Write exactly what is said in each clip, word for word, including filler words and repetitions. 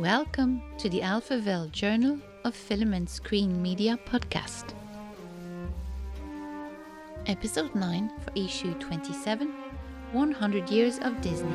Welcome to the Alphaville Journal of Film and Screen Media podcast. Episode nine for issue twenty-seven, one hundred Years of Disney.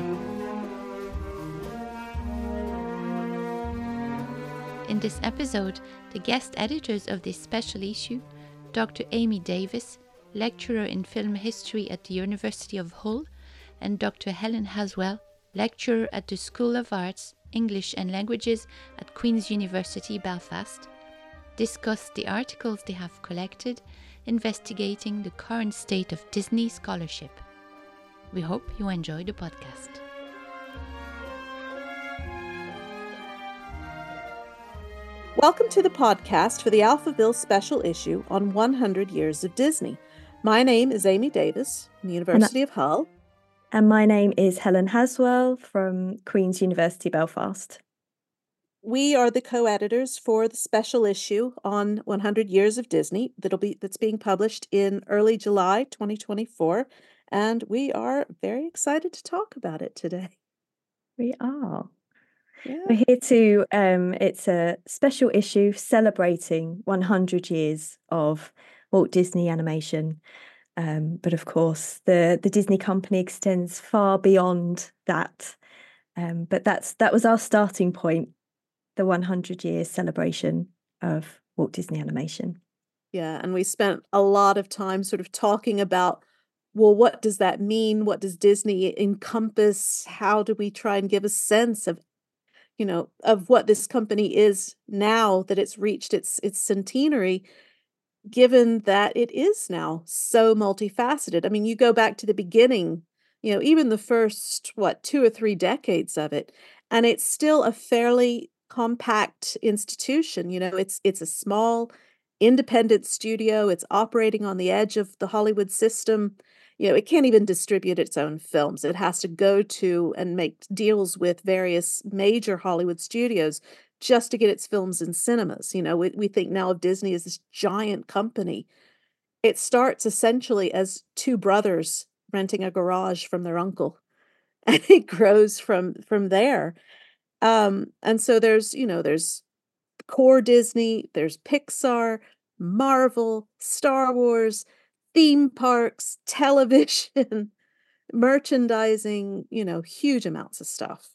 In this episode, the guest editors of this special issue, Doctor Amy Davis, lecturer in film history at the University of Hull, and Doctor Helen Haswell, lecturer at the School of Arts, English and Languages at Queen's University Belfast, discuss the articles they have collected investigating the current state of Disney scholarship. We hope you enjoy the podcast. Welcome to the podcast for the Alphaville special issue on one hundred Years of Disney. My name is Amy Davis from the University of Hull. And my name is Helen Haswell from Queen's University Belfast. We are the co-editors for the special issue on one hundred Years of Disney that'll be that's being published in early July twenty twenty-four, and we are very excited to talk about it today. We are. Yeah. We're here to, um, it's a special issue celebrating one hundred years of Walt Disney Animation. Um, but of course, the, the Disney company extends far beyond that. Um, but that's that was our starting point, the one hundred year celebration of Walt Disney Animation. Yeah, and we spent a lot of time sort of talking about, well, what does that mean? What does Disney encompass? How do we try and give a sense of, you know, of what this company is now that it's reached its its centenary, given that it is now so multifaceted. I mean, you go back to the beginning, you know, even the first, what, two or three decades of it, and it's still a fairly compact institution. You know, it's it's a small, independent studio. It's operating on the edge of the Hollywood system. You know, it can't even distribute its own films. It has to go to and make deals with various major Hollywood studios just to get its films in cinemas. You know, we, we think now of Disney as this giant company. It starts essentially as two brothers renting a garage from their uncle, and it grows from from there. Um, and so there's, you know, there's core Disney, there's Pixar, Marvel, Star Wars, theme parks, television, merchandising, you know, huge amounts of stuff.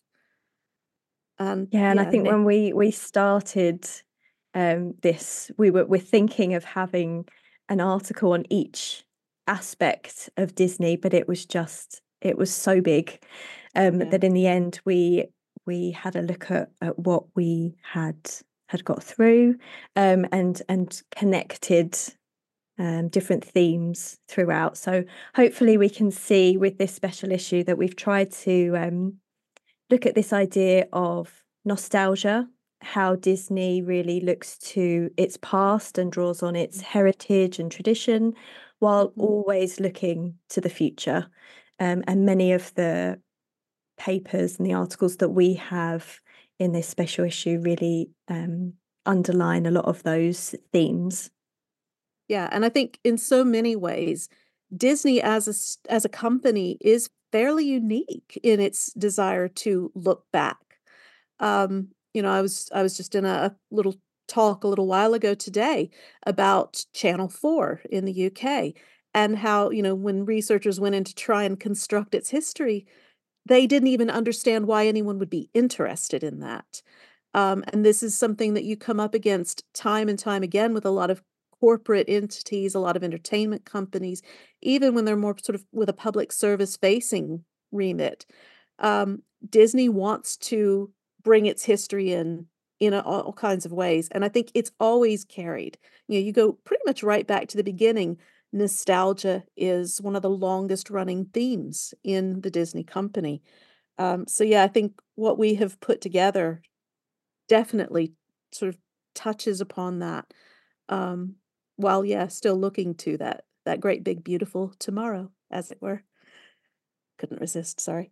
Um, Yeah, and yeah, I think and when we we started um, this, we were we're thinking of having an article on each aspect of Disney, but it was just it was so big um, Yeah. that in the end we we had a look at, at what we had had got through um, and and connected um, different themes throughout. So hopefully we can see with this special issue that we've tried to um, look at this idea of nostalgia, how Disney really looks to its past and draws on its heritage and tradition, while Mhm. always looking to the future. Um, and many of the papers and the articles that we have in this special issue really um, underline a lot of those themes. Yeah, and I think in so many ways, Disney as a s- as a company is fairly unique in its desire to look back. Um, you know, I was I was just in a, a little talk a little while ago today about Channel four in the U K, and how, you know, when researchers went in to try and construct its history, they didn't even understand why anyone would be interested in that. Um, and this is something that you come up against time and time again with a lot of corporate entities, a lot of entertainment companies, even when they're more sort of with a public service facing remit. Um, Disney wants to bring its history in in a, all kinds of ways, and I think it's always carried. You know, you go pretty much right back to the beginning. Nostalgia is one of the longest running themes in the Disney company. Um, so yeah, I think what we have put together definitely sort of touches upon that. Um, while yeah, still looking to that that great big beautiful tomorrow, as it were. Couldn't resist, sorry.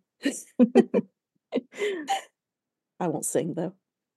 I won't sing though.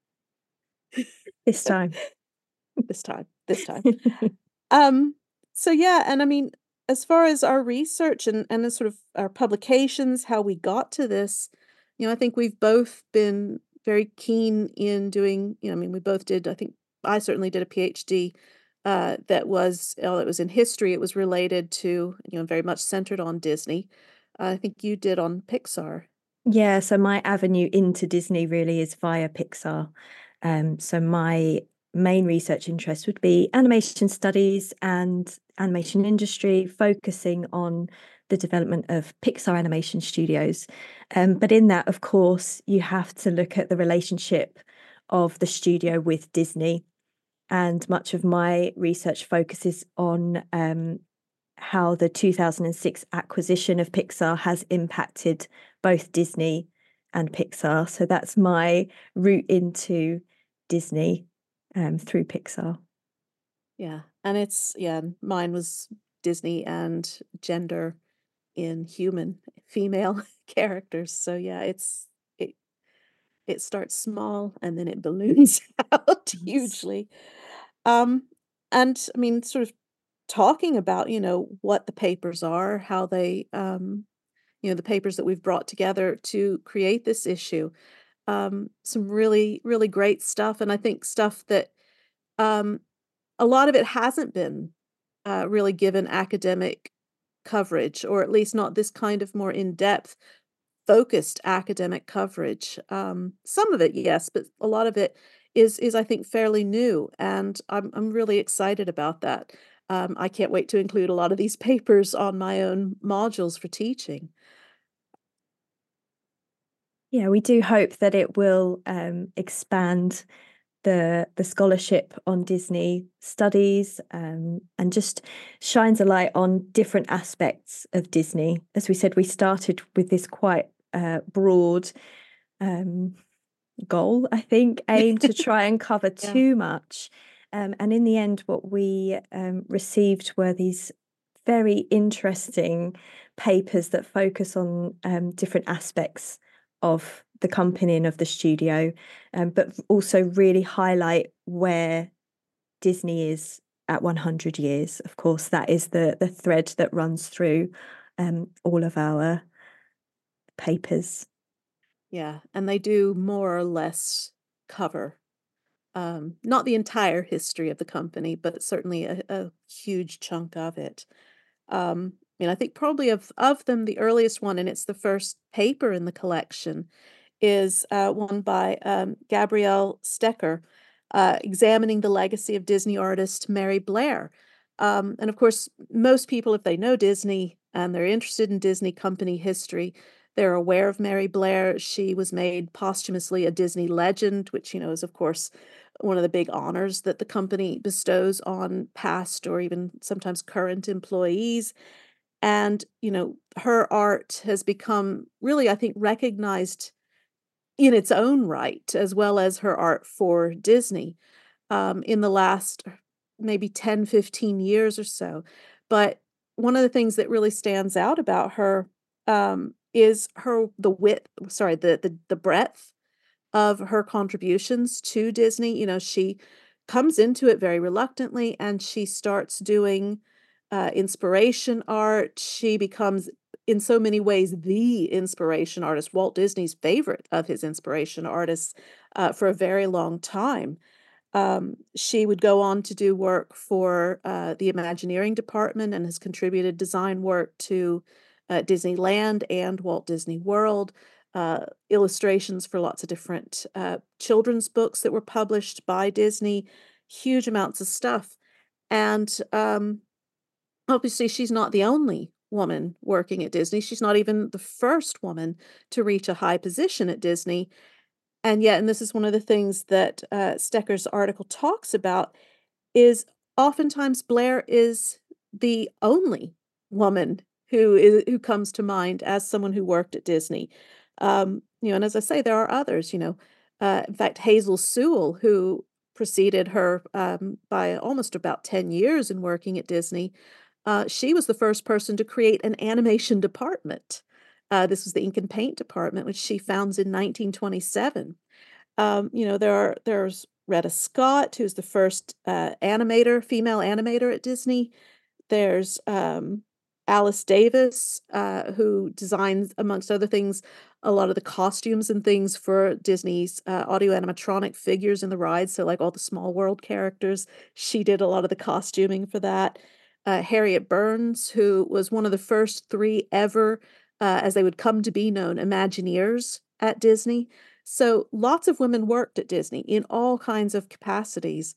This time. This time. This time. Um, so yeah, and I mean, as far as our research and and the sort of our publications, how we got to this, you know, I think we've both been very keen in doing, you know, I mean, we both did, I think I certainly did a PhD uh, that was, oh, it was in history. It was related to, you know, very much centered on Disney. I think you did on Pixar. Yeah, so my avenue into Disney really is via Pixar. Um, so my main research interest would be animation studies and animation industry, focusing on the development of Pixar animation studios. Um, but in that, of course, you have to look at the relationship of the studio with Disney. And much of my research focuses on um, how the two thousand six acquisition of Pixar has impacted both Disney and Pixar. So that's my route into Disney um, through Pixar. Yeah. And it's, yeah, mine was Disney and gender in human female characters. So yeah, it's it it starts small and then it balloons out Yes. hugely. Um, and I mean, sort of talking about, you know, what the papers are, how they, um, you know, the papers that we've brought together to create this issue. Um, some really, really great stuff. And I think stuff that um, a lot of it hasn't been uh, really given academic coverage, or at least not this kind of more in depth, focused academic coverage. Um, some of it, yes, but a lot of it is is I think fairly new, and I'm I'm really excited about that. Um, I can't wait to include a lot of these papers on my own modules for teaching. Yeah, we do hope that it will um, expand the the scholarship on Disney studies um, and just shines a light on different aspects of Disney. As we said, we started with this quite uh, broad um, goal, I think, aim to try and cover Yeah. too much. Um, and in the end, what we um, received were these very interesting papers that focus on um, different aspects of the company and of the studio, um, but also really highlight where Disney is at one hundred years. Of course, that is the the thread that runs through um, all of our papers. Yeah, and they do more or less cover, um, not the entire history of the company, but certainly a, a huge chunk of it. Um, I mean, I think probably of of them, the earliest one, and it's the first paper in the collection, is uh, one by um, Gabrielle Stecker, uh, examining the legacy of Disney artist Mary Blair. Um, and of course, most people, if they know Disney and they're interested in Disney company history, they're aware of Mary Blair. She was made posthumously a Disney legend, which, you know, is, of course, one of the big honors that the company bestows on past or even sometimes current employees. And, you know, her art has become really, I think, recognized in its own right, as well as her art for Disney, um, in the last maybe ten, fifteen years or so. But one of the things that really stands out about her, um, is her the width sorry, the the the breadth of her contributions to Disney. You know, she comes into it very reluctantly, and she starts doing, uh, inspiration art. She becomes, in so many ways, the inspiration artist, Walt Disney's favorite of his inspiration artists, uh, for a very long time. Um, she would go on to do work for, uh, the Imagineering department and has contributed design work to, uh, Disneyland and Walt Disney World, uh, illustrations for lots of different, uh, children's books that were published by Disney, huge amounts of stuff. And, um, obviously, she's not the only woman working at Disney. She's not even the first woman to reach a high position at Disney. And yet, and this is one of the things that uh, Stecker's article talks about, is oftentimes Blair is the only woman who is who comes to mind as someone who worked at Disney. Um, you know, and as I say, there are others. You know, uh, in fact, Hazel Sewell, who preceded her um, by almost about ten years in working at Disney, uh, she was the first person to create an animation department. Uh, this was the ink and paint department, which she founds in nineteen twenty-seven. Um, you know, there are there's Retta Scott, who's the first uh, animator, female animator at Disney. There's um, Alice Davis, uh, who designs, amongst other things, a lot of the costumes and things for Disney's uh, audio animatronic figures in the ride. So, like all the Small World characters, she did a lot of the costuming for that. Uh, Harriet Burns, who was one of the first three ever, uh, as they would come to be known, Imagineers at Disney. So, lots of women worked at Disney in all kinds of capacities,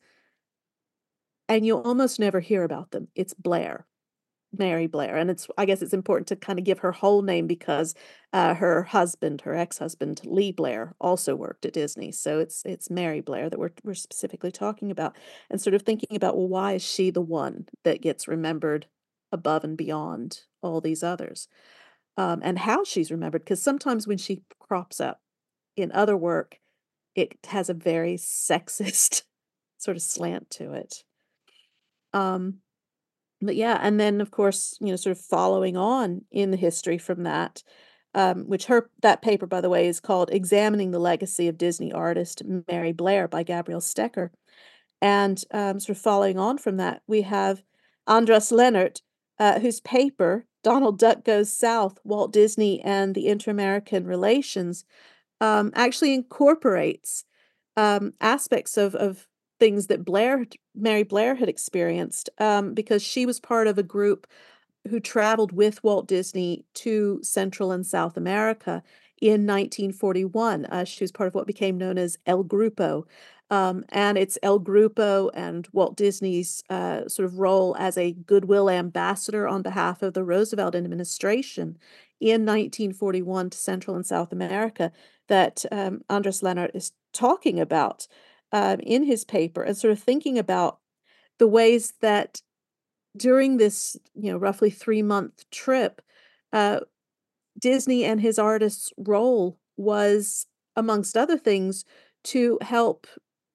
and you'll almost never hear about them. It's Blair. Mary Blair, and it's I guess it's important to kind of give her whole name because uh, her husband, her ex-husband, Lee Blair, also worked at Disney. So it's it's Mary Blair that we're we're specifically talking about, and sort of thinking about, well, why is she the one that gets remembered above and beyond all these others, um, and how she's remembered? Because sometimes when she crops up in other work, it has a very sexist sort of slant to it. Um, But yeah, and then of course, you know, sort of following on in the history from that, um, which her that paper, by the way, is called "Examining the Legacy of Disney Artist Mary Blair" by Gabrielle Stecker. And um, sort of following on from that, we have Andras Lehnert, uh, whose paper "Donald Duck Goes South: Walt Disney and the Inter-American Relations" um, actually incorporates um, aspects of of things that Blair, had- Mary Blair, had experienced, um, because she was part of a group who traveled with Walt Disney to Central and South America in nineteen forty-one. Uh, she was part of what became known as El Grupo. Um, and it's El Grupo and Walt Disney's uh, sort of role as a goodwill ambassador on behalf of the Roosevelt administration in nineteen forty-one to Central and South America that um, Andras Lehnert is talking about um, in his paper, and sort of thinking about the ways that during this, you know, roughly three-month trip, uh, Disney and his artist's role was, amongst other things, to help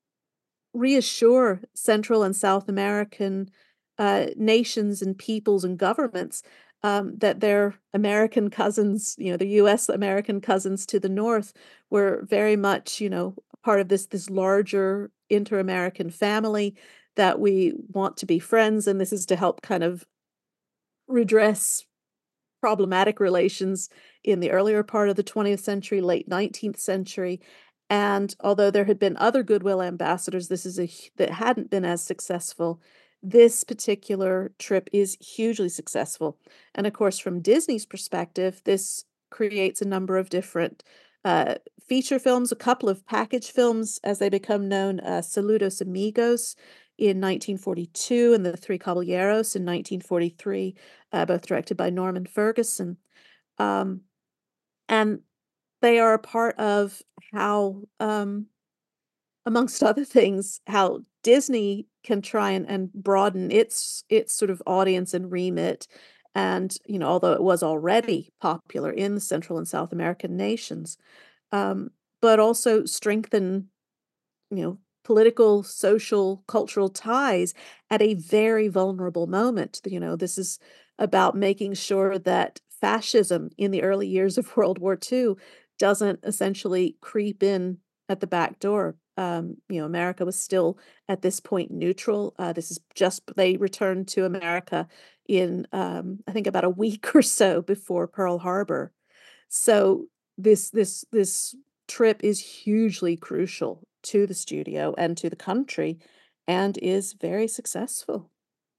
reassure Central and South American uh, nations and peoples and governments um, that their American cousins, you know, the U S American cousins to the north, were very much, you know, part of this this larger inter-American family, that we want to be friends, and this is to help kind of redress problematic relations in the earlier part of the twentieth century, late nineteenth century. And although there had been other goodwill ambassadors, this is a hu- that hadn't been as successful. This particular trip is hugely successful. And of course, from Disney's perspective, this creates a number of different uh, feature films, a couple of package films as they become known, uh, Saludos Amigos in nineteen forty-two and The Three Caballeros in nineteen forty-three, uh, both directed by Norman Ferguson. Um, and they are a part of how, um, amongst other things, how Disney can try and, and broaden its its sort of audience and remit. And, you know, although it was already popular in the Central and South American nations, um, but also strengthen, you know, political, social, cultural ties at a very vulnerable moment. You know, this is about making sure that fascism in the early years of World War two doesn't essentially creep in at the back door. Um, you know, America was still at this point neutral. Uh, this is just they returned to America in um, I think about a week or so before Pearl Harbor. So this this this trip is hugely crucial to the studio and to the country, and is very successful.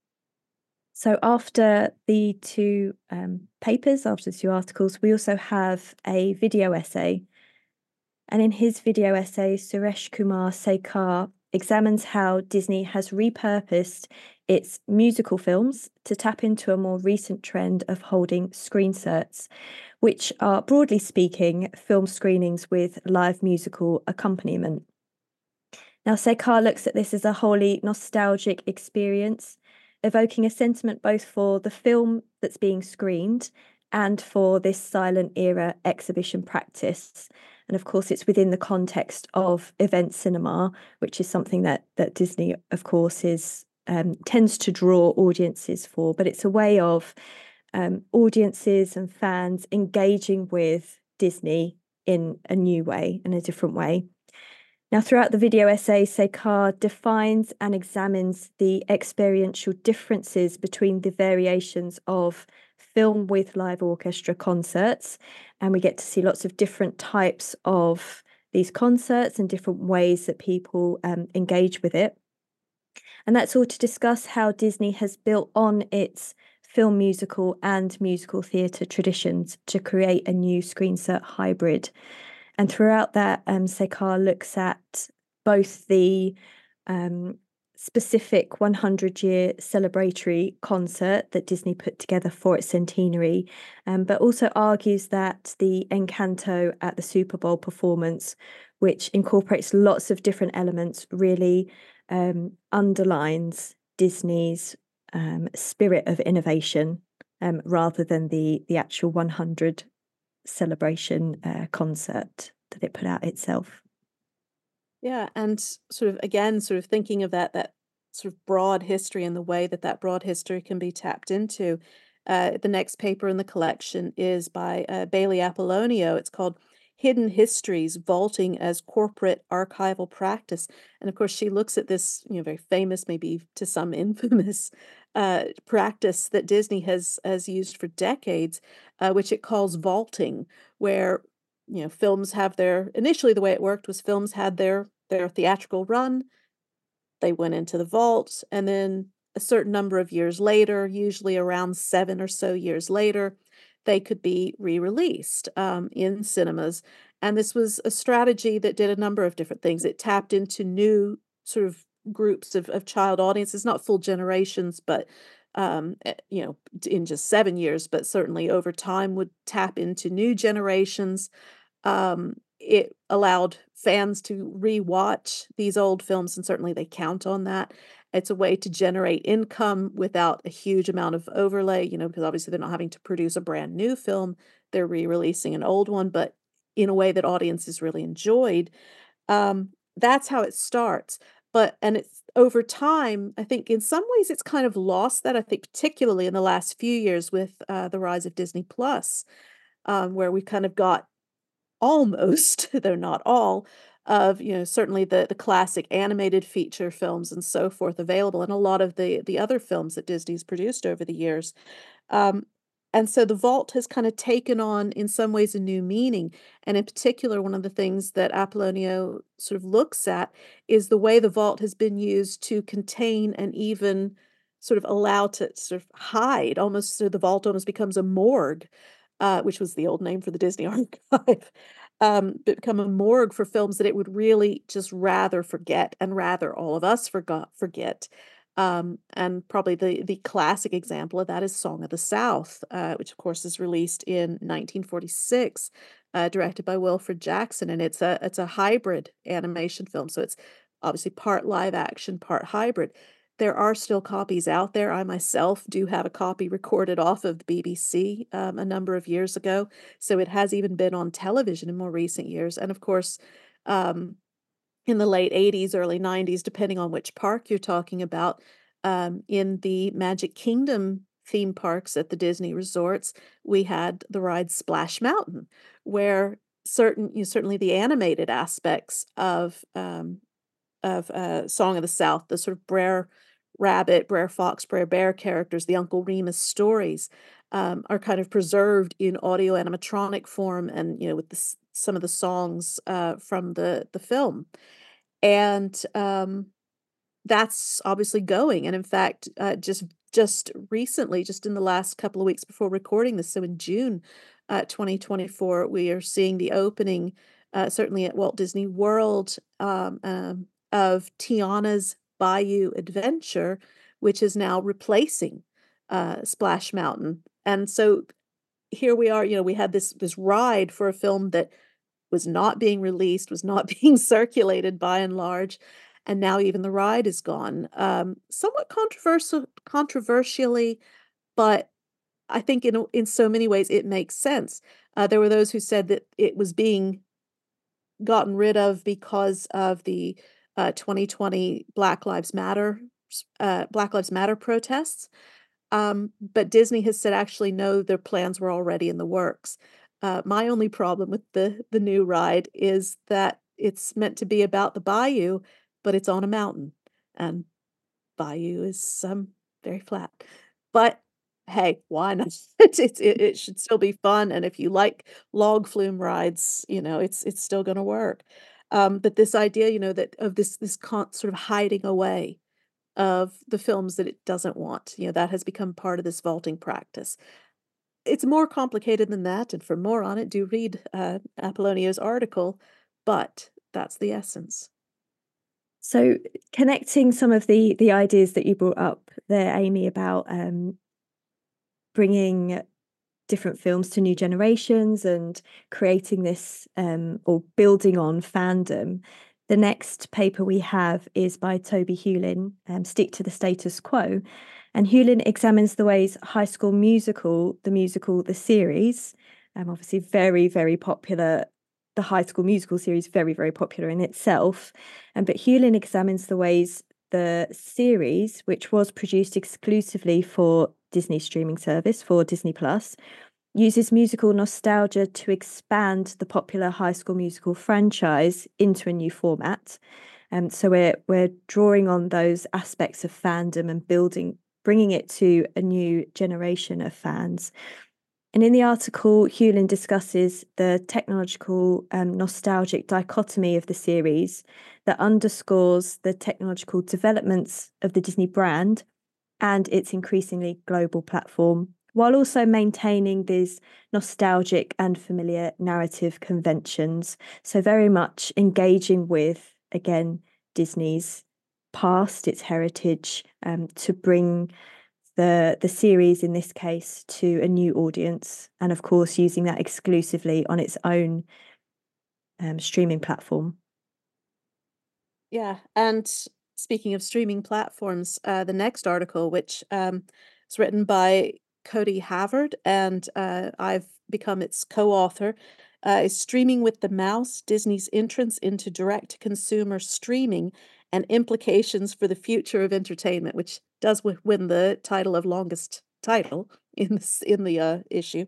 So after the two um, papers, after the two articles, we also have a video essay. And in his video essay, Suresh Kumar Sekar examines how Disney has repurposed its musical films to tap into a more recent trend of holding screenserts, which are, broadly speaking, film screenings with live musical accompaniment. Now, Sekar looks at this as a wholly nostalgic experience, evoking a sentiment both for the film that's being screened and for this silent era exhibition practice. And of course, it's within the context of event cinema, which is something that that Disney, of course, is um, tends to draw audiences for. But it's a way of um, audiences and fans engaging with Disney in a new way, in a different way. Now, throughout the video essay, Sekar defines and examines the experiential differences between the variations of film with live orchestra concerts, and we get to see lots of different types of these concerts and different ways that people um, engage with it. And that's all to discuss how Disney has built on its film musical and musical theatre traditions to create a new screenset hybrid. And throughout that, um, Sekar looks at both the um, specific one hundred year celebratory concert that Disney put together for its centenary, um, but also argues that the Encanto at the Super Bowl performance, which incorporates lots of different elements, really um, underlines Disney's um, spirit of innovation um, rather than the the actual one hundred celebration uh, concert that it put out itself. Yeah, and sort of again, sort of thinking of that that sort of broad history and the way that that broad history can be tapped into. Uh, the next paper in the collection is by uh, Bailey Apollonio. It's called Hidden Histories: Vaulting as Corporate Archival Practice. And of course, she looks at this, you know, very famous, maybe to some infamous, uh, practice that Disney has has used for decades, uh, which it calls vaulting, where you know films have their initially the way it worked was films had their their theatrical run, they went into the vault, and then a certain number of years later, usually around seven or so years later, they could be re-released um, in cinemas. And this was a strategy that did a number of different things. It tapped into new sort of groups of, of child audiences, not full generations, but um, eh, you know, in just seven years, but certainly over time would tap into new generations. Um, it allowed fans to rewatch these old films, and certainly they count on that. It's a way to generate income without a huge amount of overlay, you know, because obviously they're not having to produce a brand new film. They're re-releasing an old one, but in a way that audiences really enjoyed. Um, that's how it starts. But and it's over time, I think in some ways it's kind of lost that, I think particularly in the last few years with uh, the rise of Disney Plus, um, where we kind of got almost, though not all, of, you know, certainly the the classic animated feature films and so forth available, and a lot of the the other films that Disney's produced over the years. Um, and so the vault has kind of taken on, in some ways, a new meaning. And in particular, one of the things that Apollonio sort of looks at is the way the vault has been used to contain and even sort of allow to sort of hide, almost so the vault almost becomes a morgue, uh, which was the old name for the Disney Archive, um, but become a morgue for films that it would really just rather forget and rather all of us forgot forget. Um, and probably the the classic example of that is Song of the South, uh, which of course is released in nineteen forty-six, uh, directed by Wilfred Jackson, and it's a it's a hybrid animation film, so it's obviously part live action, part hybrid. There are still copies out there. I myself do have a copy recorded off of the B B C um, a number of years ago, so it has even been on television in more recent years. And of course, um, in the late eighties, early nineties, depending on which park you're talking about, um, in the Magic Kingdom theme parks at the Disney resorts, we had the ride Splash Mountain, where certain, you know, certainly the animated aspects of um, of uh, Song of the South, the sort of Brer Rabbit, Brer Fox, Brer Bear characters, the Uncle Remus stories, um, are kind of preserved in audio animatronic form, and you know with the, s- some of the songs uh, from the the film. And, um, that's obviously going, and in fact, uh, just just recently, just in the last couple of weeks before recording this, so in June, uh, twenty twenty-four, we are seeing the opening, uh, certainly at Walt Disney World, um, um, of Tiana's Bayou Adventure, which is now replacing, uh, Splash Mountain. And so here we are, you know, we had this this ride for a film that was not being released, was not being circulated by and large, and now even the ride is gone. Um, somewhat controversial controversially, but I think in a in so many ways it makes sense. Uh, there were those who said that it was being gotten rid of because of the, uh, twenty twenty Black Lives Matter s uh, Black Lives Matter protests. Um, but Disney has said, actually, no, their plans were already in the works. Uh, my only problem with the the new ride is that it's meant to be about the bayou, but it's on a mountain, and bayou is um very flat. But hey, why not? It's it's it it should still be fun, and if you like log flume rides, you know, it's it's still gonna work. Um, but this idea, you know, that of this this con sort of hiding away of the films that it doesn't want, you know, that has become part of this vaulting practice. It's more complicated than that, and for more on it, do read, uh, Apollonio's article, but that's the essence. So connecting some of the the ideas that you brought up there, Amy, about um, bringing different films to new generations and creating this um, or building on fandom. The next paper we have is by Toby Hewlin, um, Stick to the Status Quo. And Hewlin examines the ways High School Musical, the musical, the series, um, obviously very, very popular. The High School Musical series, very, very popular in itself. Um, but Hewlin examines the ways the series, which was produced exclusively for Disney streaming service, for Disney Plus, uses musical nostalgia to expand the popular High School Musical franchise into a new format. Um, so we're we're drawing on those aspects of fandom and building, bringing it to a new generation of fans. And in the article, Hewlin discusses the technological um, nostalgic dichotomy of the series that underscores the technological developments of the Disney brand and its increasingly global platform, while also maintaining these nostalgic and familiar narrative conventions. So very much engaging with, again, Disney's past, its heritage, um, to bring the the series in this case to a new audience, and of course using that exclusively on its own um, streaming platform. Yeah, and speaking of streaming platforms, uh, the next article, which um, is written by Cody Havard, and uh, I've become its co-author, uh, is Streaming with the Mouse, Disney's Entrance into Direct-to-Consumer Streaming and Implications for the Future of Entertainment, which does wi- win the title of longest title in this in the uh, issue.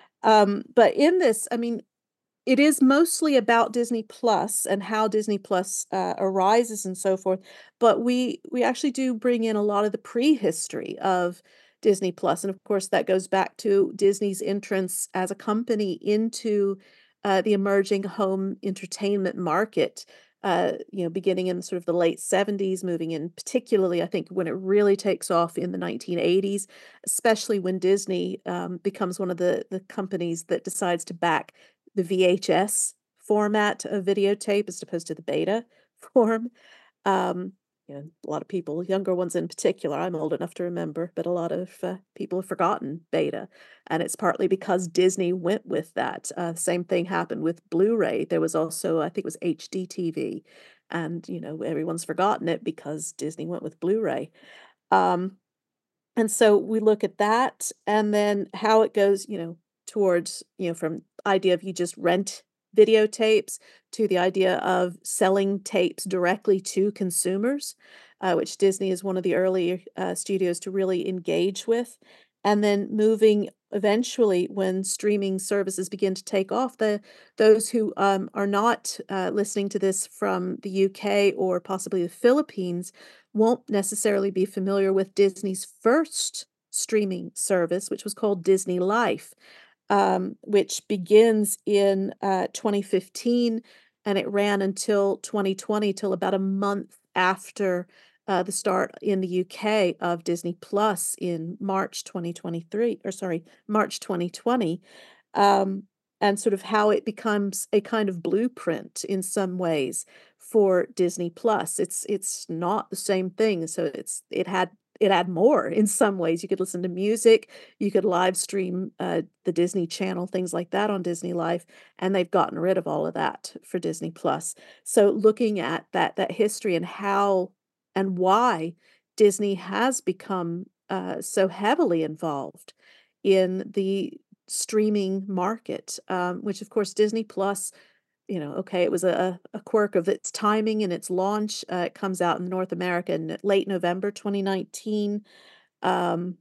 Um, but in this, I mean, it is mostly about Disney Plus and how Disney Plus, uh, arises and so forth, but we we actually do bring in a lot of the prehistory of Disney Plus, and of course, that goes back to Disney's entrance as a company into, uh, the emerging home entertainment market, uh, you know, beginning in sort of the late seventies, moving in particularly, I think, when it really takes off in the nineteen eighties, especially when Disney, um, becomes one of the the companies that decides to back the V H S format of videotape as opposed to the beta form. Um, you know, a lot of people, younger ones in particular, I'm old enough to remember, but a lot of uh, people have forgotten beta. And it's partly because Disney went with that. Uh, same thing happened with Blu-ray. There was also, I think it was H D T V. And, you know, everyone's forgotten it because Disney went with Blu-ray. Um, and so we look at that and then how it goes, you know, towards, you know, from idea of you just rent videotapes to the idea of selling tapes directly to consumers, uh, which Disney is one of the early uh, studios to really engage with. And then moving eventually when streaming services begin to take off, the those who um, are not uh, listening to this from the U K or possibly the Philippines won't necessarily be familiar with Disney's first streaming service, which was called Disney Life, um, which begins in uh, twenty fifteen and it ran until twenty twenty, till about a month after uh, the start in the U K of Disney Plus in March twenty twenty-three, or sorry, March twenty twenty. Um, and sort of how it becomes a kind of blueprint in some ways for Disney Plus. It's it's not the same thing. So it's it had it had more in some ways. You could listen to music, you could live stream uh, the Disney Channel, things like that on Disney Life, and they've gotten rid of all of that for Disney Plus. So looking at that that history and how and why Disney has become uh, so heavily involved in the streaming market, um, which of course Disney Plus, you know, okay, it was a, a quirk of its timing and its launch. Uh, it comes out in North America in late November twenty nineteen. Um,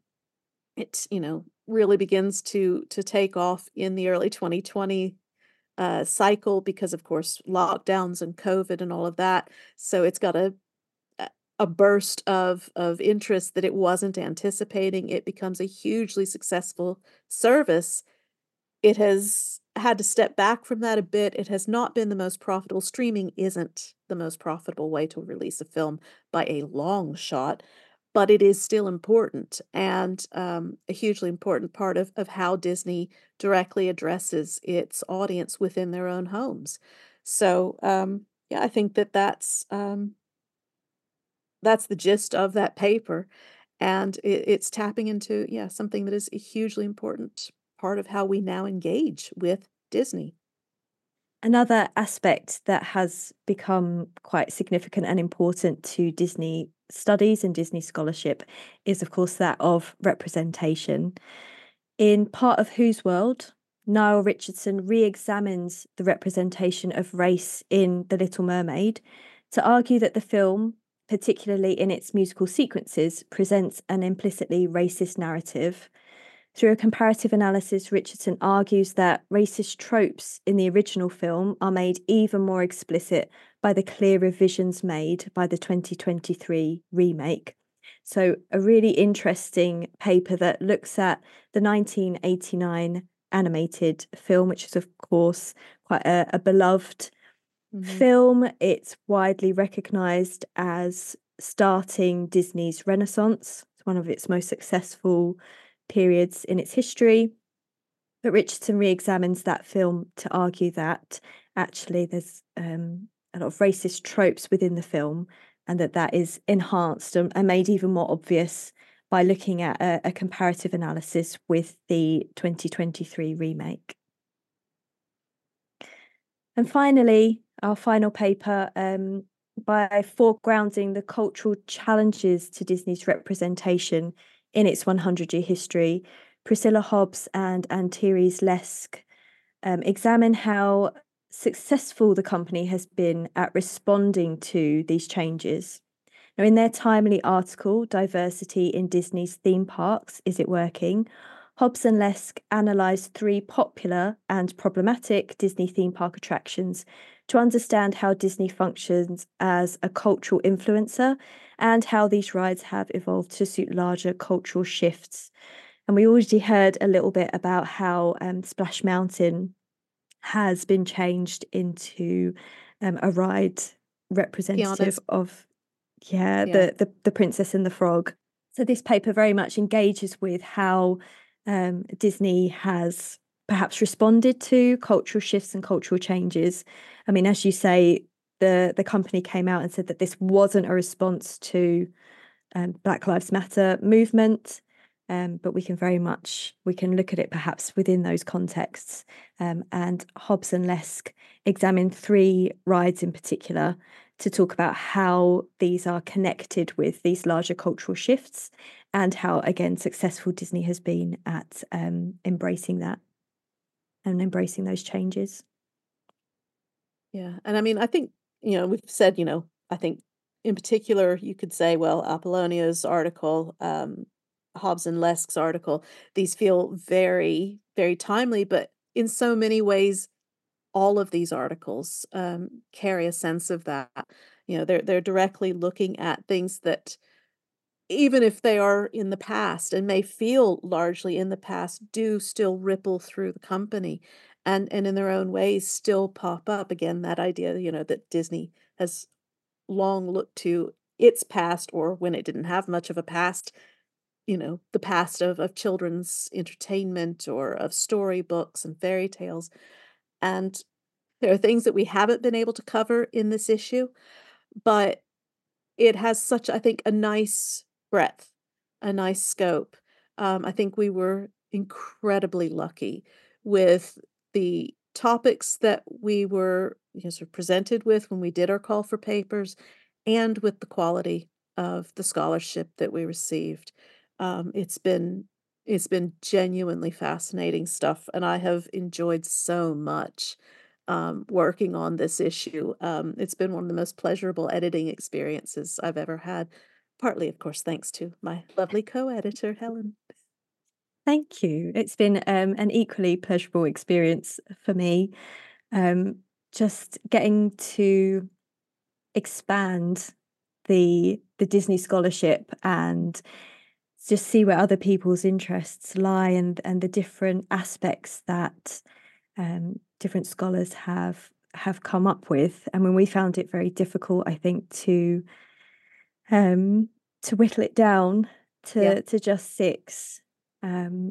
it, you know, really begins to to take off in the early twenty twenty uh, cycle because, of course, lockdowns and COVID and all of that. So it's got a a burst of of interest that it wasn't anticipating. It becomes a hugely successful service. It has had to step back from that a bit. It has not been the most profitable. Streaming isn't the most profitable way to release a film by a long shot, but it is still important and um, a hugely important part of, of how Disney directly addresses its audience within their own homes. So, um, yeah, I think that that's um, that's the gist of that paper, and it, it's tapping into yeah something that is a hugely important part of how we now engage with Disney. Another aspect that has become quite significant and important to Disney studies and Disney scholarship is, of course, that of representation. In Part of Whose World, Niall Richardson re examines the representation of race in The Little Mermaid to argue that the film, particularly in its musical sequences, presents an implicitly racist narrative. Through a comparative analysis, Richardson argues that racist tropes in the original film are made even more explicit by the clear revisions made by the twenty twenty-three remake. So, a really interesting paper that looks at the nineteen eighty-nine animated film, which is, of course, quite a, a beloved Hmm. film. It's widely recognised as starting Disney's Renaissance. It's one of its most successful periods in its history. But Richardson re examines that film to argue that actually there's um, a lot of racist tropes within the film, and that that is enhanced and, and made even more obvious by looking at a, a comparative analysis with the twenty twenty-three remake. And finally, our final paper, um, by foregrounding the cultural challenges to Disney's representation in its one hundred year history, Priscilla Hobbs and Antares Lesk um, examine how successful the company has been at responding to these changes. Now, in their timely article, Diversity in Disney's Theme Parks, Is It Working? Hobbs and Lesk analysed three popular and problematic Disney theme park attractions to understand how Disney functions as a cultural influencer and how these rides have evolved to suit larger cultural shifts. And we already heard a little bit about how um, Splash Mountain has been changed into um, a ride representative Tiana's, of yeah, yeah, the, the the Princess and the Frog. So this paper very much engages with how um, Disney has perhaps responded to cultural shifts and cultural changes. I mean, as you say, the the company came out and said that this wasn't a response to um, Black Lives Matter movement. Um, but we can very much we can look at it perhaps within those contexts. Um, and Hobbs and Lesk examine three rides in particular to talk about how these are connected with these larger cultural shifts and how, again, successful Disney has been at um, embracing that and embracing those changes. yeah. And I mean, I think, you know, we've said, you know, I think in particular, you could say, well, Apollonia's article, um, Hobbs and Lesk's article, these feel very, very timely, but in so many ways, all of these articles um, carry a sense of that. You know, they're they're directly looking at things that, even if they are in the past and may feel largely in the past, do still ripple through the company and and in their own ways still pop up. Again, that idea, you know, that Disney has long looked to its past, or when it didn't have much of a past, you know, the past of of children's entertainment or of storybooks and fairy tales. And there are things that we haven't been able to cover in this issue, but it has such, I think, a nice breadth, a nice scope. Um, I think we were incredibly lucky with the topics that we were, you know, sort of presented with when we did our call for papers, and with the quality of the scholarship that we received. Um, it's been it's been genuinely fascinating stuff, and I have enjoyed so much um, working on this issue. Um, it's been one of the most pleasurable editing experiences I've ever had, partly, of course, thanks to my lovely co-editor, Helen. Thank you. It's been um, an equally pleasurable experience for me. Um, just getting to expand the the Disney scholarship and just see where other people's interests lie, and and the different aspects that um, different scholars have have come up with. And when we found it very difficult, I think, to um, to whittle it down to Yeah. to just six. Um,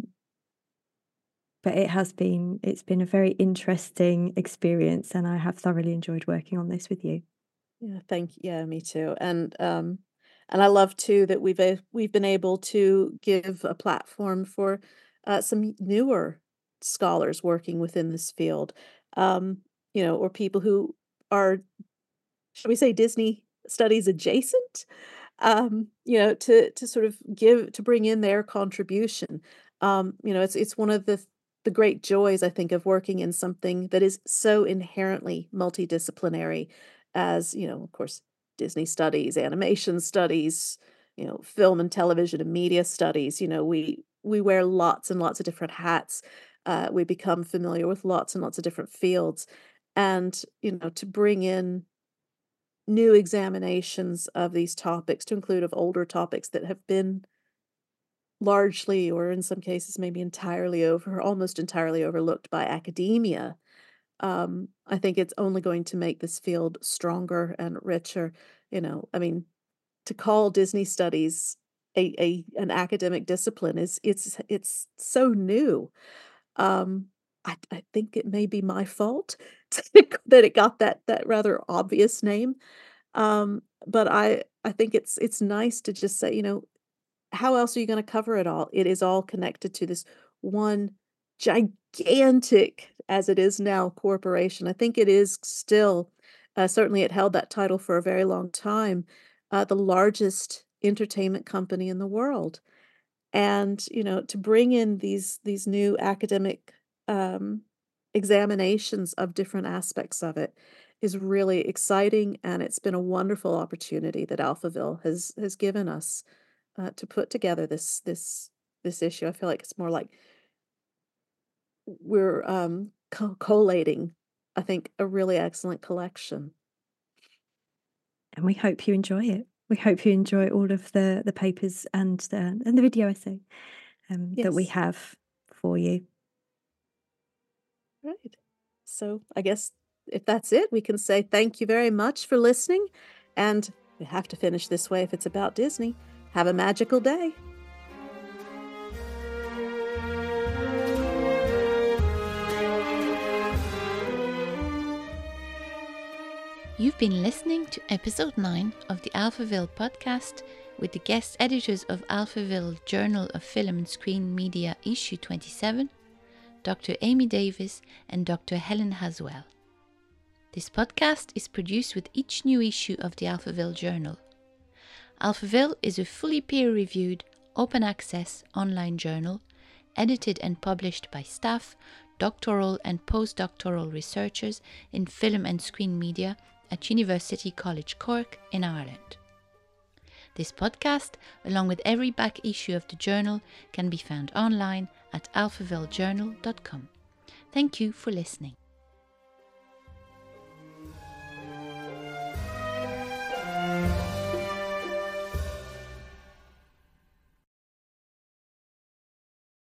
but it has been it's been a very interesting experience, and I have thoroughly enjoyed working on this with you. Yeah, thank you. Yeah, me too. And um and I love too that we've a, we've been able to give a platform for uh, some newer scholars working within this field. Um, you know, or people who are, shall we say, Disney studies adjacent, um, you know, to to sort of give to bring in their contribution. Um, you know, it's it's one of the the great joys, I think, of working in something that is so inherently multidisciplinary as, you know, of course, Disney studies, animation studies, you know, film and television and media studies. You know, we we wear lots and lots of different hats. Uh, we become familiar with lots and lots of different fields. And, you know, to bring in new examinations of these topics to include of older topics that have been largely, or in some cases maybe entirely over almost entirely overlooked by academia. um, I think it's only going to make this field stronger and richer. You know, I mean, to call Disney studies a, a an academic discipline is it's it's so new. Um, I I think it may be my fault that it got that that rather obvious name. Um, but I I think it's it's nice to just say, you know, how else are you gonna cover it all? It is all connected to this one gigantic, as it is now, corporation. I think it is still, uh, certainly it held that title for a very long time, uh, the largest entertainment company in the world. And, you know, to bring in these these new academic, um, examinations of different aspects of it is really exciting, and it's been a wonderful opportunity that Alphaville has has given us, uh, to put together this this this issue. I feel like it's more like we're, um, co collating, I think, a really excellent collection. And we hope you enjoy it. We hope you enjoy all of the the papers and the and the video essay um, that we Yes, have for you. right. So, I guess if that's it, we can say thank you very much for listening, and we have to finish this way if it's about Disney. Have a magical day. You've been listening to episode nine of the Alphaville podcast with the guest editors of Alphaville Journal of Film and Screen Media issue twenty-seven, Doctor Amy Davis and Doctor Helen Haswell. This podcast is produced with each new issue of the Alphaville Journal. Alphaville is a fully peer-reviewed, open-access online journal, edited and published by staff, doctoral and postdoctoral researchers in film and screen media at University College Cork in Ireland. This podcast, along with every back issue of the journal, can be found online at alphaville journal dot com. Thank you for listening.